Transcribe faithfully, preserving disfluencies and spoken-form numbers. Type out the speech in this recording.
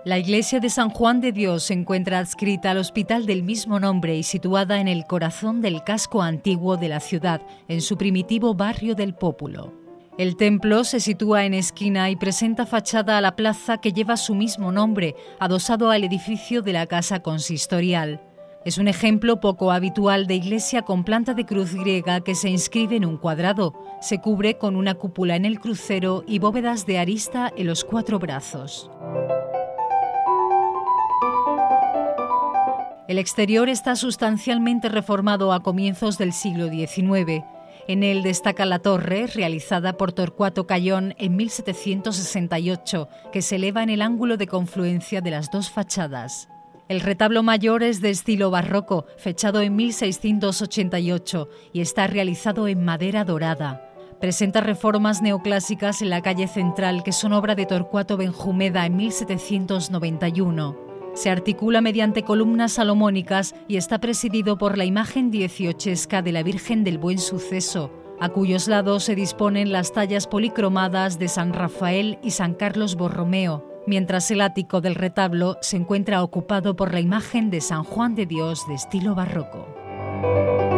La iglesia de San Juan de Dios se encuentra adscrita al hospital del mismo nombre y situada en el corazón del casco antiguo de la ciudad, en su primitivo barrio del Pópulo. El templo se sitúa en esquina y presenta fachada a la plaza que lleva su mismo nombre, adosado al edificio de la casa consistorial. Es un ejemplo poco habitual de iglesia con planta de cruz griega que se inscribe en un cuadrado. Se cubre con una cúpula en el crucero y bóvedas de arista en los cuatro brazos. El exterior está sustancialmente reformado a comienzos del siglo diecinueve. En él destaca la torre, realizada por Torcuato Cayón en mil setecientos sesenta y ocho, que se eleva en el ángulo de confluencia de las dos fachadas. El retablo mayor es de estilo barroco, fechado en mil seiscientos ochenta y ocho, y está realizado en madera dorada. Presenta reformas neoclásicas en la calle central que son obra de Torcuato Benjumeda en mil setecientos noventa y uno. Se articula mediante columnas salomónicas y está presidido por la imagen dieciochesca de la Virgen del Buen Suceso, a cuyos lados se disponen las tallas policromadas de San Rafael y San Carlos Borromeo, mientras el ático del retablo se encuentra ocupado por la imagen de San Juan de Dios de estilo barroco.